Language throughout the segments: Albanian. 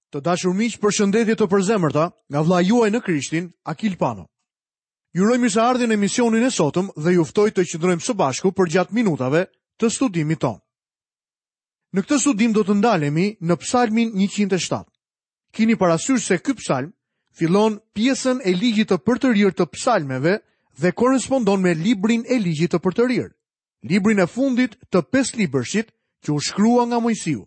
Të dashur miq, përshëndetje të përzemërta nga vlla juaj në Krishtin, Akil Pano. Ju uroj mirëseardhjen në emisionin e sotëm dhe ju ftoj të qëndrojmë së bashku për gjatë minutave të studimit tonë. Në këtë studim do të ndalemi në Psalmin 107. Kini parasysh se ky psalm fillon pjesën e ligjit të përtërir të psalmeve dhe korrespondon me librin e ligjit të përtërir, librin e fundit të 5 libërshit që u shkrua nga Mojsiu.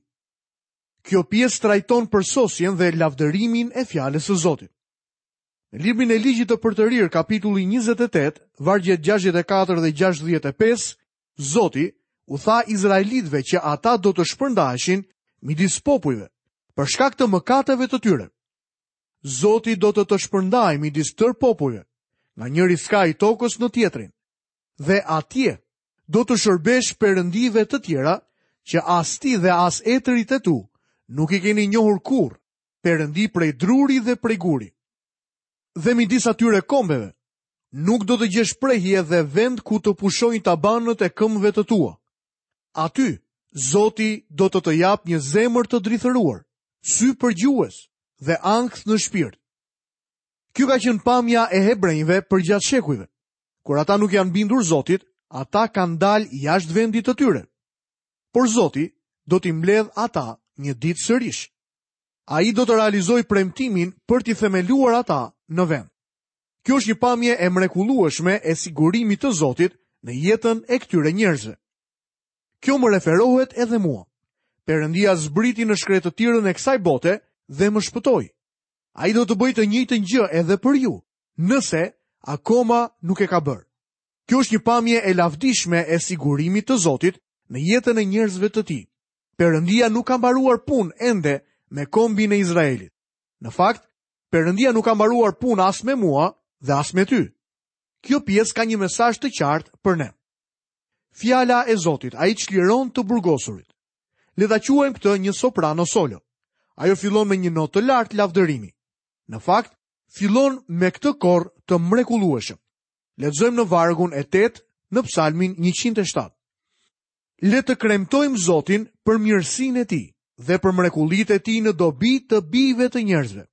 Kjo pjesë trajton për sosjen dhe lavdërimin e fjalës së Zotit. Në librin e ligjit të përtërir, kapitulli 28, vargjet 64 dhe 65, Zoti u tha izraelitëve që ata do të shpërndaheshin midis popujve për shkak të mëkateve të tyre. Zoti do të shpërndahej midis tër popujve, nga njëri skaj i tokës në tjetrin, dhe atje do të shërbesh perëndive të tjera që as ti dhe as etërit e tu nuk i keni njohur kurrë, perëndi prej druri dhe prej guri. Dhe midis atyre kombeve nuk do të gjesh prehje dhe vend ku të pushojnë tabanët e këmbëve të tua. Aty Zoti do të jap një zemër të drithëruar, sy përgjues dhe ankth në shpirt. Kjo ka qenë pamja e hebrejve për gjatë shekujve. Kur ata nuk janë bindur Zotit, ata kanë dalë jashtë vendit të tyre. Por Zoti do t'i mbledh ata një ditë sërish. Ai do të realizojë premtimin për t'i themeluar ata në vend. Kjo është një pamje e mrekullueshme e sigurimit të Zotit në jetën e këtyre njerëzve. Kjo më referohet edhe mua. Perëndia zbriti në shkretëtirën e kësaj bote dhe më shpëtoi. Ai do të bëjë të njëjtën gjë edhe për ju, nëse akoma nuk e ka bërë. Kjo është një pamje e lavdishme e sigurimit të Zotit në jetën e njerëzve të tij. Perëndia nuk ka mbaruar punë ende me kombin e Izraelit. Në fakt, Perëndia nuk ka mbaruar punë as me mua dhe as me ty. Kjo pjesë ka një mesazh të qartë për ne. Fjala e Zotit, ai çliron të burgosurit. Le ta quajmë këtë një soprano solo. Ajo fillon me një notë të lartë lavdërimi. Në fakt, fillon me këtë korr të mrekullueshëm. Lexojmë në vargun e 8 në Psalmin 107. Le të kremtojmë Zotin për mirësinë e tij dhe për mrekullitë e tij në dobi të bijve të njerëzve.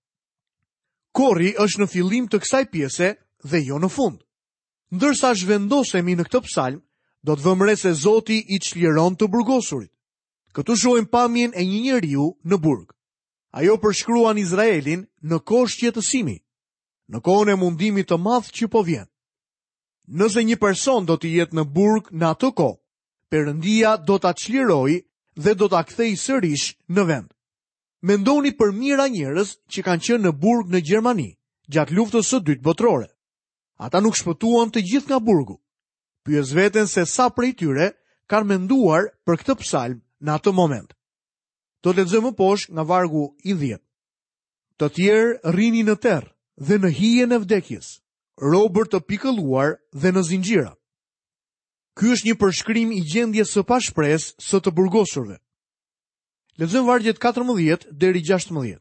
Korri është në fillim të kësaj pjese dhe jo në fund. Ndërsa zhvendosemi në këtë psalm, do të vëmë re se Zoti i çliron të burgosurit. Këtu shohim pamjen e një njeriu në burg. Ajo përshkruan Izraelin në kohë shqetësimi, në kohën e mundimit të madh që po vjen. Nëse një person do të jetë në burg në atë kohë, Perëndia do ta çlirojë dhe do ta kthejë sërish në vend. Mendoni për mira njerëz që kanë qenë në burg në Gjermani gjatë luftës së dytë botërore. Ata nuk shpëtuan të gjithë nga burgu. Pyes veten se sa prej tyre kanë menduar për këtë psalm në atë moment. Do të lexojmë poshtë nga vargu i 10. Të tjerë rrinin në terr dhe në hijen e vdekjes, robër të pikëlluar dhe në zinxhira. Ky është një përshkrim i gjendjes së pashpresë së të burgosurve. Lexojmë vargjet 14 deri 16.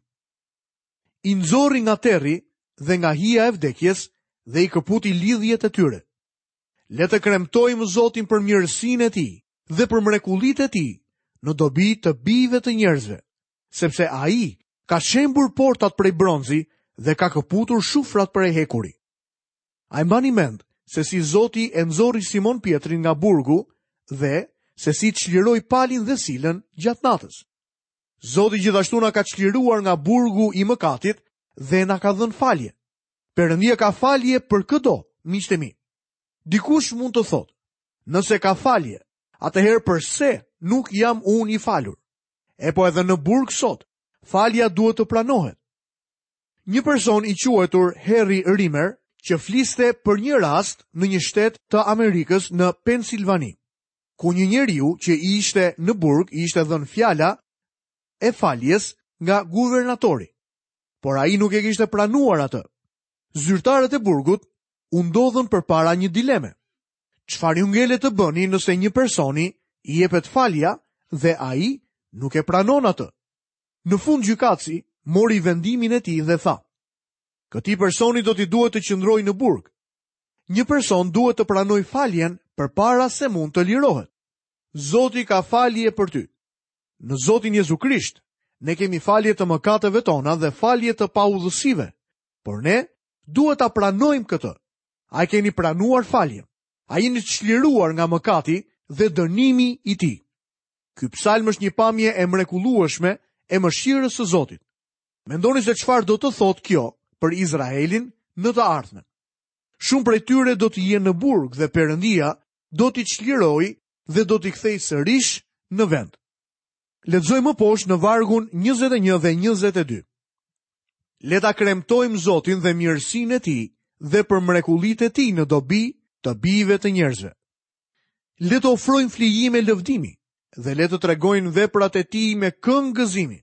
I nxorri nga terri dhe nga hija e vdekjes dhe i këputi lidhjet e tyre. Le të kremtojmë Zotin për mirësinë e tij dhe për mrekullitë e tij në dobi të bijve të njerëzve, sepse ai ka shembur portat prej bronzi dhe ka këputur shufrat prej hekuri. A mbani mend se si Zoti e nxorri Simon Pietrin nga burgu dhe se si çliroi palin dhe silën gjatë natës. Zoti gjithashtu na ka çliruar nga burgu i mëkatit dhe na ka dhënë falje. Perëndia ka falje për çdo, miqtë mi. Dikush mund të thotë, nëse ka falje, atëherë pse nuk jam unë i falur? E po edhe në burg sot, falja duhet të pranohet. Një person i quajtur Harry Rimmer, që fliste për një rast në një shtet të Amerikës në Pensilvani, ku një njeriu që i ishte në burg i ishte dhënë fjala e faljes nga guvernatori, por ai nuk e kishte pranuar atë. Zyrtarët e burgut u ndodhën përpara një dileme. Çfarë ju ngele të bëni nëse një personi i jepet falja dhe ai nuk e pranon atë? Në fund gjykatësi mori vendimin e tij dhe tha: këtij personi do t'i duhet të qëndrojë në burg. Një person duhet të pranojë faljen përpara se mund të lirohet. Zoti ka falje për ty. Në Zotin Jezu Krisht, ne kemi falje të mëkateve tona dhe falje të paudhësive, por ne duhet ta pranojmë këtë. A keni pranuar faljen? A jeni të çliruar nga mëkati dhe dënimi i tij? Ky psalm është një pamje e mrekullueshme e mëshirës së Zotit. Mendoni se çfarë do të thotë kjo për Izraelin në të ardhmen. Shumë prej tyre do të jenë në burg dhe Perëndia do t'i çlirojë dhe do t'i kthejë sërish në vend. Lexojmë më poshtë në vargun 21 dhe 22. Le ta kremtojmë Zotin dhe mirësinë e tij dhe për mrekullitë e tij në dobi të bijve të njerëzve. Le të ofrojmë flijime lëvdimi dhe le të tregojnë veprat e tij me këngë gëzimi.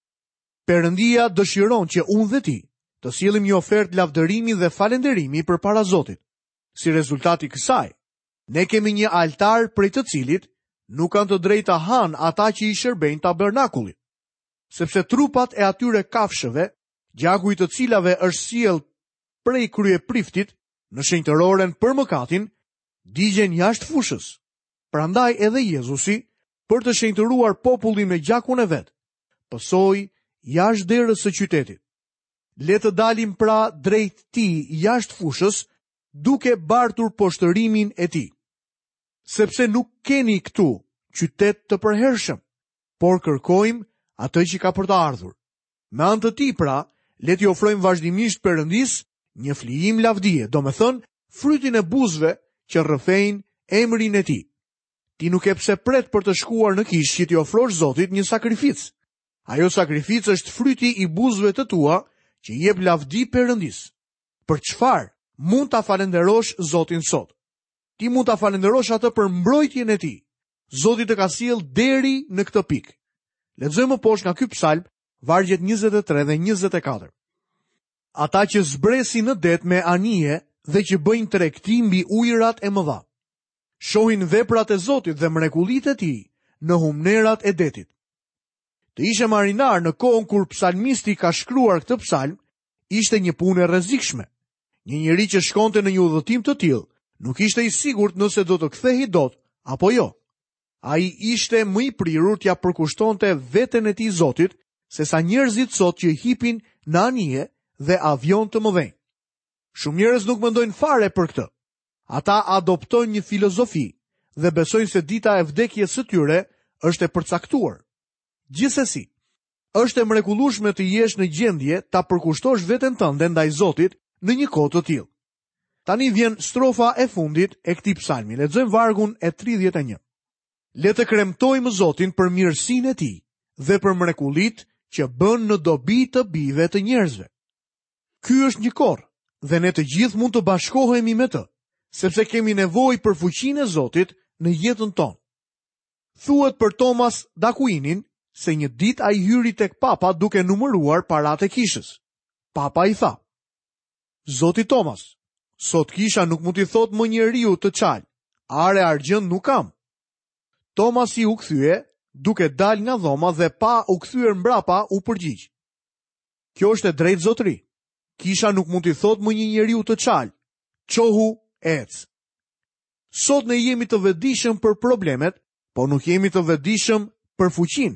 Perëndia dëshiron që unë dhe ti të sjellim një ofertë lavdërimi dhe falënderimi përpara Zotit. Si rezultati i kësaj, ne kemi një altar prej të cilit nuk kanë të drejtë ta hanë ata që i shërbejnë tabernakullit, sepse trupat e atyre kafshëve, gjaku i të cilave është sjell prej kryepriftit në shenjtëroren për mëkatin, digjen jashtë fushës. Prandaj edhe Jezusi, për të shenjtëruar popullin me gjakun e vet, pësoi jashtë derës së qytetit. Le të dalim pra drejt tij jashtë fushës, duke bartur poshtërimin e tij. Sepse nuk keni këtu qytet të përhershëm, por kërkojmë atë që ka për të ardhur. Me anë të tij pra, le t'i ofrojmë vazhdimisht Perëndis një flijim lavdie, domethënë frytin e buzëve që rrëfejnë emrin e tij. Ti nuk e pse pret për të shkuar në kishë që t'i ofrosh Zotit një sakrificë. Ajo sakrificë është fryti i buzëve të tua që jep lavdi Perëndis. Për çfarë mund ta falenderosh Zotin sot? Ti mund ta falenderosh atë për mbrojtjen e tij. Zoti të ka sjell deri në këtë pikë. Lexojmë poshtë nga ky psalm, vargjet 23 dhe 24. Ata që zbresin në det me anije dhe që bëjnë tregti mbi ujërat e mëdha. Shohin veprat e Zotit dhe mrekullitë e tij në humnerat e detit. Të ishe marinar në kohën kur psalmisti ka shkruar këtë psalm, ishte një punë e rrezikshme. Një njeri që shkonte në një udhëtim të tillë, nuk ishte i sigurt nëse do të kthehej dot apo jo. Ai ishte më i prirur t'ja përkushtonte veten e tij Zotit, sesa njerëzit sot që hipin në anije dhe avion të mëdhenj. Shumë njerëz nuk mendojnë fare për këtë. Ata adoptojnë një filozofi dhe besojnë se dita e vdekjes së tyre është e përcaktuar. Gjithsesi, është e mrekullueshme të jesh në gjendje ta përkushtosh veten tënde ndaj Zotit në një kohë të tillë. Tani vjen strofa e fundit e këtij psalmi. Lexojmë vargun e 31. Le të kremtojmë Zotin për mirësinë e tij dhe për mrekullitë që bën në dobi të bijve të njerëzve. Ky është një korr dhe ne të gjithë mund të bashkohemi me të, sepse kemi nevojë për fuqinë e Zotit në jetën tonë. Thuhet për Thomas d'Aquinin se një ditë ai hyri tek Papa duke numëruar paratë e kishës. Papa i tha: Zoti Thomas, sot kisha nuk mund t'i thot më njeriu të çal, are argjend nuk kam. Thomas i u kthye, duke dal nga dhoma dhe pa u kthyer mbrapa u përgjigj: Kjo është e drejtë zotëri. Kisha nuk mund t'i thot më një njeriu të çal, çohu ec. Sot ne jemi të vetëdijshëm për problemet, por nuk jemi të vetëdijshëm për fuqinë.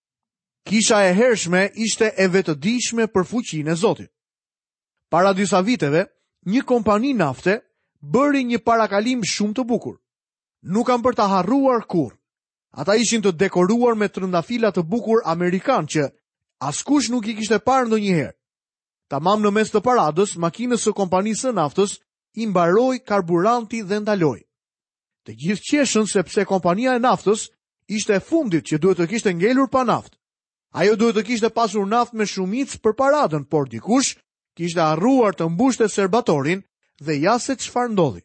Kisha e hershme ishte e vetëdijshme për fuqinë e Zotit. Para disa viteve, një kompani nafte bëri një parakalim shumë të bukur. Nuk kam për ta harruar kurrë. Ata ishin të dekoruar me trëndafila të bukur amerikan që askush nuk i kishte parë ndonjëherë. Tamam në mes të paradës, makinës së kompanisë së naftës i mbaroi karburanti dhe ndaloi. Të gjithë qeshën sepse kompania e naftës ishte e fundit që duhet të kishte ngelur pa naftë. Ajo duhet të kishte pasur naftë me shumicë për paradën, por dikush kishte harruar të mbushte serbatorin dhe ja se çfarë ndodhi.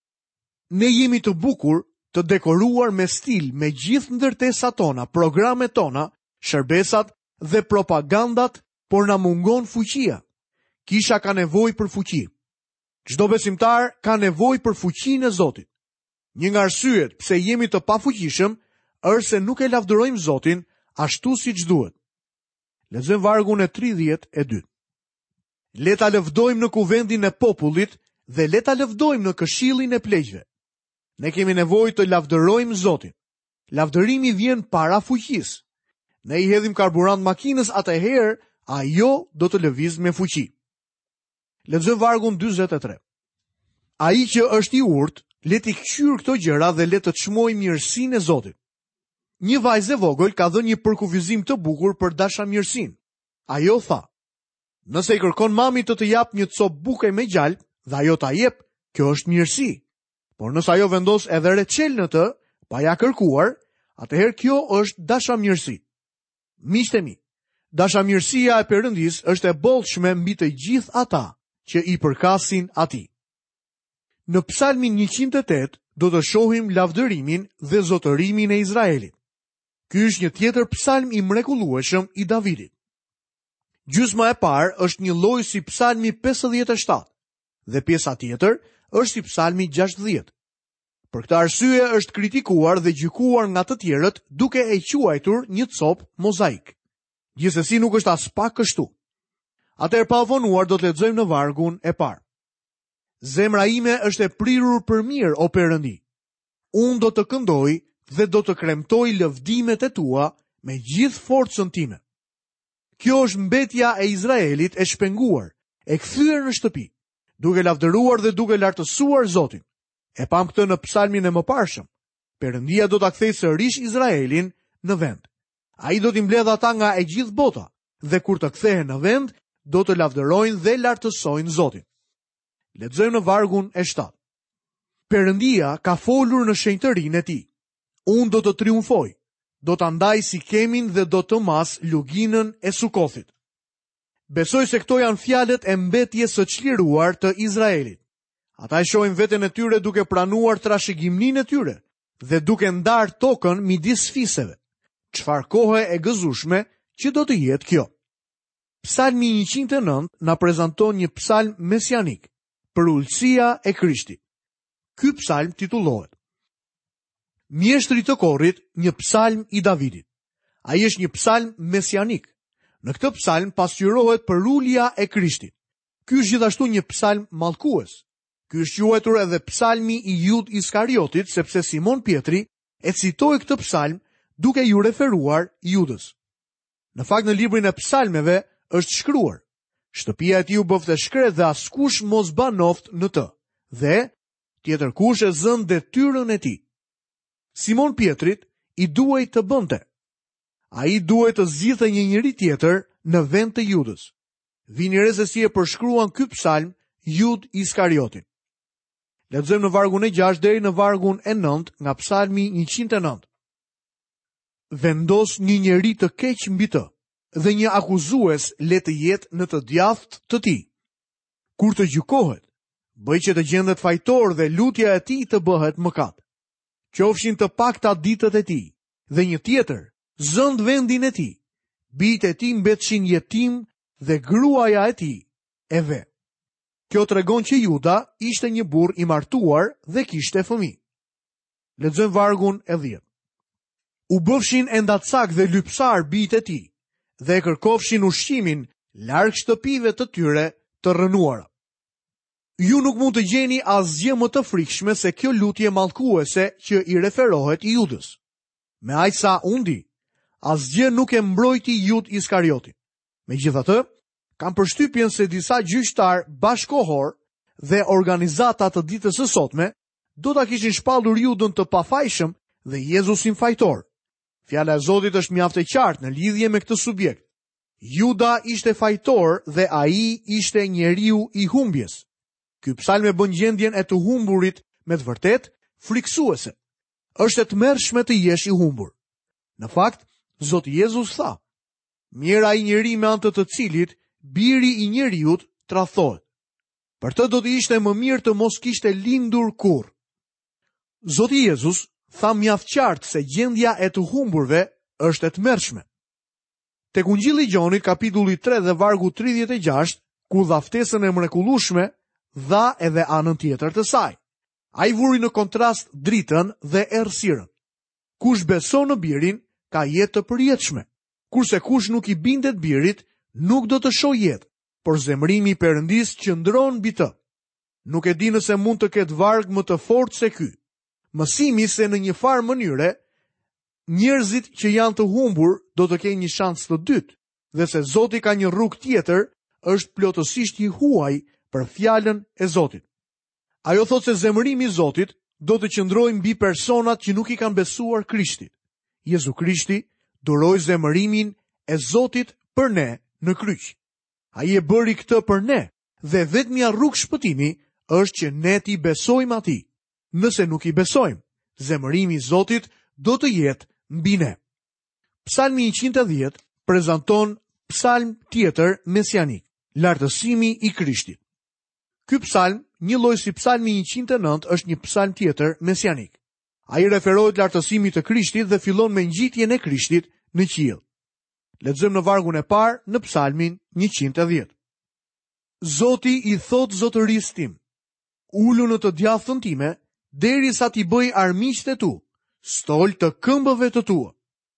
Ne jemi të bukur, të dekoruar me stil, me gjithë ndërtesat tona, programet tona, shërbesat dhe propagandat, por na mungon fuqia. Kisha ka nevojë për fuqi. Çdo besimtar ka nevojë për fuqinë e Zotit. Një nga arsyet pse jemi të pafuqishëm është se nuk e lavdërojmë Zotin ashtu siç duhet. Lexojmë vargun e 32. Le ta lëvdojmë në kuvendin e popullit dhe le ta lëvdojmë në këshillin e pleqve. Ne kemi nevojë të lavdërojmë Zotin. Lavdërimi vjen para fuqisë. ne i hedhim karburant makinës, atëherë ajo do të lëviz me fuqi. Lexojmë vargun 43. Ai që është i urtë, le t'i kqyr këto gjëra dhe le të çmoj mirësinë e Zotit. Një vajzë e vogël ka dhënë një përkufizim të bukur për dashamirësinë. Ajo tha: "Nëse i kërkon mami të jap një copë buke me gjalp dhe ajo ta jep, kjo është mirësi. Por nëse ajo vendos edhe reçel në të, pa ja kërkuar, atëherë kjo është dashamirësi." Miqtë e mi, dashamirësia e Perëndis është e bollshme mbi të gjithë ata që i përkasin atij. Në Psalmin 108 do të shohim lavdërimin dhe zotërimin e Izraelit. Ky është një tjetër psalm i mrekullueshëm i Davidit. Gjysma e parë është një lloj si Psalmi 57 dhe pjesa tjetër është si Psalmi 60. Për këtë arsye është kritikuar dhe gjykuar nga të tjerët duke e quajtur një copë mozaik. Gjithsesi nuk është as pak kështu. Atëherë pa vonuar do të lexojmë në vargun e parë. Zemra ime është e prirur për mirë, o Perëndi. Unë do të këndoj dhe do të kremtoj lëvdimet e tua me gjithë forcën time. Kjo është mbetja e Izraelit e shpenguar, e kthyer në shtëpi, duke lavdëruar dhe duke lartësuar Zotin. E pam këtë në psalmin e mëparshëm. Perëndia do ta kthejë sërish Izraelin në vend. Ai do t'i mbledhë ata nga e gjithë bota dhe kur të kthehen në vend, do të lavdërojnë dhe lartësojnë Zotin. Lexojmë në vargun e 7. Perëndia ka folur në shenjtërinë e tij. Unë do të triumfoj, do të ndaj Sikemin dhe do të mas luginën e Sukothit. Besoj se këto janë fjalët e mbetjes së çliruar të Izraelit. Ata e shohin veten e tyre duke pranuar trashëgimninë e tyre dhe duke ndarë tokën midis fiseve. Çfarë kohe e gëzueshme që do të jetë kjo. Psalmi 109 na prezanton një psalm mesianik për ulësia e Krishtit. Ky psalm titullohet Mjeshtri të korrit, një psalm i Davidit. Ai është një psalm mesianik. Në këtë psalm pasqyrohet për ulja e Krishtit. Ky është gjithashtu një psalm mallkues. Ky është quajtur edhe psalmi i Jud Iskariotit, sepse Simon Pietri e citoi këtë psalm duke ju referuar Judës. Në fakt në librin e psalmeve është shkruar: Shtëpia e tij u bëfte shkret dhe askush mos banoft në të, dhe tjetër kush e zën detyrën e tij. Simon Pietrit i duhej të bënte. Ai duhej të zgjidhte një njeri tjetër në vend të Judës. Vini re se si e përshkruan ky psalm Jud Iskariotin. Lexojmë në vargun e 6 deri në vargun e 9 nga psalmi 109. Vendos një njeri të keq mbi të, dhe një akuzues le të jetë në të djathtë të tij. Kur të gjykohet, bëj që të gjendet fajtor dhe lutja e tij të bëhet mëkat. Qofshin të pakta ditët e tij, dhe një tjetër zënd vendin e tij. Bijtë e tij mbetshin jetim dhe gruaja e tij e ve. Kjo tregon që Juda ishte një burr i martuar dhe kishte fëmijë. Lexojmë vargun e 10. U bëfshin endatsak dhe lypsar bijtë e tij, dhe e kërkofshin ushqimin larg shtëpive të tyre të rënuara. Ju nuk mund të gjeni asgjë më të frikshme se kjo lutje mallkuese që i referohet i Judës. Me aq sa undi, asgjë nuk e mbrojti Jud Iskariotin. Megjithatë, kam përshtypjen se disa gjyqtar bashkohor dhe organizata të ditës së sotme do ta kishin shpallur Judën të pafajshëm dhe Jezusin fajtor. Fjala e Zotit është mjaft e qartë në lidhje me këtë subjekt. Juda ishte fajtor dhe ai ishte njeriu i humbjes. Ky psalm e bën gjendjen e të humburit me të vërtet friksuese. Është e tmerrshme të jesh i humbur. Në fakt, Zoti Jezus tha: "Mirë ai njeri me anë të cilit biri i njeriut tradhohet. Për të do të ishte më mirë të mos kishte lindur kurrë." Zoti Jezus tha mjaft qartë se gjendja e të humburve është e tmerrshme. Tek Ungjilli i Gjonit, kapitulli 3 dhe vargu 36, ku dha ftesën e mrekullueshme, dha edhe anën tjetër të saj. Ai vuri në kontrast dritën dhe errësirën. Kush beson në birin ka jetë të përjetshme, kurse kush nuk i bindet birit nuk do të shohë jetë, por zemrimi i Perëndis qëndron mbi të. Nuk e di nëse mund të ketë varg më të fortë se ky. Mësimi se në një farë mënyre njerëzit që janë të humbur do të kenë një shans të dytë, dhe se Zoti ka një rrugë tjetër, është plotësisht i huaj për fjalën e Zotit. Ajo thot se zemërimi i Zotit do të qëndrojë mbi personat që nuk i kanë besuar Krishtit. Jezu Krishti duroi zemërimin e Zotit për ne në kryq. Ai e bëri këtë për ne, dhe vetmja rrugë shpëtimi është që ne t'i besojmë atij. Nëse nuk i besojmë, zemërimi i Zotit do të jetë mbi ne. Psalmi 110 prezanton psalm tjetër mesianik, lartësimi i Krishtit. Ky psalm, një lloj si psalmi 109, është një psalm tjetër mesianik. Ai referohet lartësimit të Krishtit dhe fillon me ngjitjen e Krishtit në qiell. Lexojmë në vargun e parë në psalmin 110. Zoti i thot zotërisë tim, ulu në të djathën time, derisa t'i bëj armiqtë tu, stol të këmbëve të tua.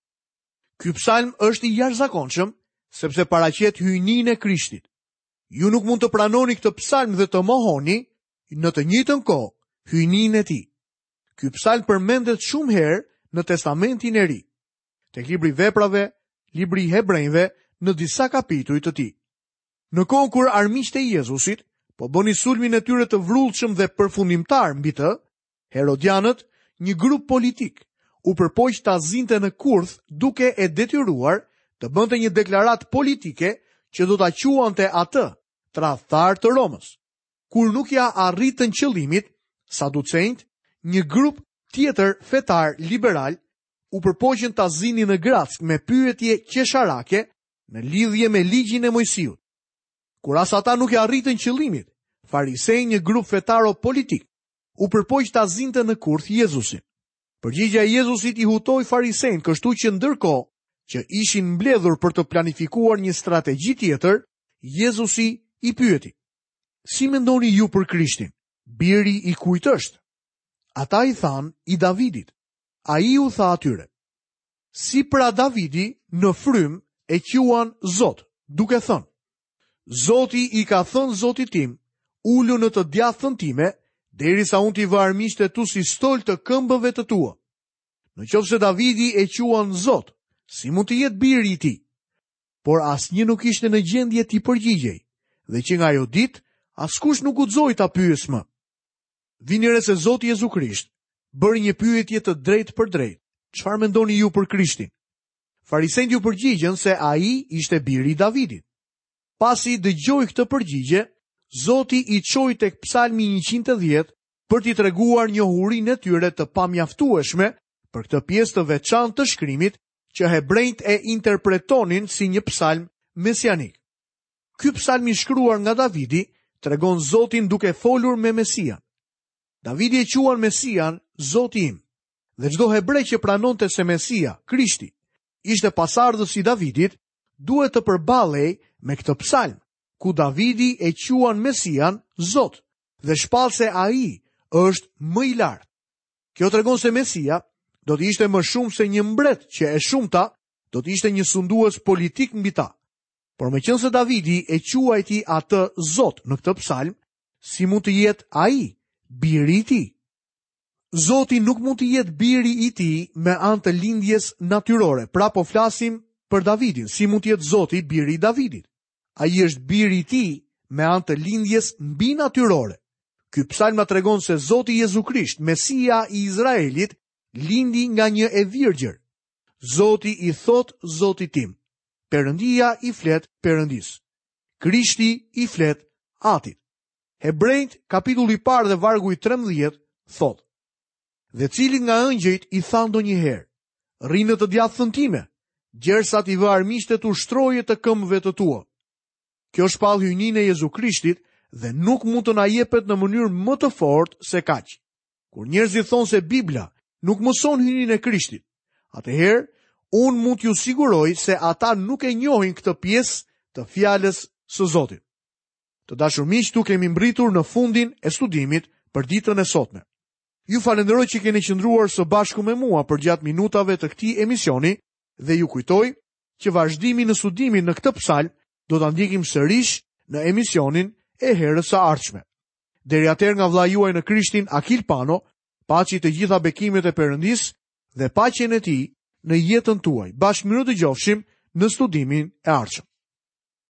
Ky psalm është i jashtëzakonshëm sepse paraqet hyjninë e Krishtit. Ju nuk mund të pranoni këtë psalm dhe të mohoni në të njëjtën kohë hyjninë e tij. Ky psalm përmendet shumë herë në Testamentin e Ri, tek libri Veprave, libri i Hebrejve, në disa kapituj të tij. Në kohën kur armiqtë e Jezusit po bënin sulmin e tyre të vrrullshëm dhe përfundimtar mbi të, Herodianët, një grup politik, u përpoq ta zinte në kurth duke e detyruar të bënte një deklaratë politike që do ta quante atë tradhtar të Romës. Kur nuk ja arritën qëllimit, saducejt, një grup tjetër fetar liberal, u përpoqën ta zinin në Grack me pyetje qesharake në lidhje me ligjin e Mojsiut. Kur as ata nuk ja arritën qëllimit, farisej, një grup fetaro politik, u përpoq ta zinte në kurth Jezusin. Përgjigjja e Jezusit i hutoi farisejnë, kështu që ndërkohë që ishin mbledhur për të planifikuar një strategji tjetër, Jezusi i pyeti: si mendoni ju për Krishtin? Biri i kujt është? Ata i thanë: i Davidit. Ai u tha atyre: si pra Davidi në frym e quan Zot, duke thënë: Zoti i ka thënë Zotit tim, ulu në të djathën time, derisa unë t'i vë armiqtë tu si stol të këmbëve të tua. Në qoftë se Davidi e quan Zot, si mund të jetë biri i tij? Por asnjë nuk ishte në gjendje t'i përgjigjej, dhe që nga ajo ditë askush nuk guxoi ta pyes më. Vini re se Zoti Jezu Krisht bëri një pyetje të drejtë për drejtë: çfarë mendoni ju për Krishtin? Farisejt ju përgjigjen se ai ishte biri i Davidit. Pasi dëgjoi këtë përgjigje, Zoti i çoi tek Psalmi 110 për t'i treguar njohurinë e tyre të pamjaftueshme për këtë pjesë të veçantë të shkrimit që hebrejt e interpretonin si një psalm mesianik. Ky psalm i shkruar nga Davidi tregon Zotin duke folur me Mesian. Davidi e quan Mesian Zoti im, dhe çdo hebrej që pranonte se Mesia, Krishti, ishte pasardhës i Davidit, duhet të përballej me këtë psalm, ku Davidi e quan Mesian Zot dhe shpall se ai është më i lartë. Kjo tregon se Mesia do të ishte më shumë se një mbret që e shumta do të ishte një sundues politik mbi ta. Por meqense Davidi e quajti atë Zot në këtë psalm, si mund të jetë ai biri i tij? Zoti nuk mund të jetë biri i tij me anë të lindjes natyrore. Pra po flasim për Davidin, si mund të jetë Zoti biri i Davidit? Ai është biri i tij me anë të lindjes mbi natyrore. Ky psalm na tregon se Zoti Jezu Krisht, Mesia i Izraelit, lindi nga një e virgjër. Zoti i thot Zotit tim, Perëndia i flet Perëndis, Krishti i flet Atit. Hebrejt, kapitulli i parë dhe vargu i 13 thot: dhe cilit nga ëngjëjt i tha ndonjëherë: rri në të djathën time, gjersa t'i vë armiqtë tu shtroje të këmbëve të tua. Kjo shpall hyjninë e Jezu Krishtit dhe nuk mund të na jepet në mënyrë më të fortë se kaq. Kur njerëzit thonë se Bibla nuk mëson hyjninë e Krishtit, atëherë unë mund t'ju siguroj se ata nuk e njohin këtë pjesë të fjalës së Zotit. Të dashur miq, tu kemi mbritur në fundin e studimit për ditën e sotme. Ju falenderoj që keni qëndruar së bashku me mua për gjatë minutave të këtij emisioni dhe ju kujtoj që vazhdimi në studimin në këtë psalm do ta ndjekim sërish në emisionin e herës së ardhshme. Deri atëherë, nga vllai juaj në Krishtin, Akil Pano, paçi të gjitha bekimet e Perëndis dhe paqen e tij në jetën tuaj. Bashkë miru të gjofshim në studimin e ardhshëm.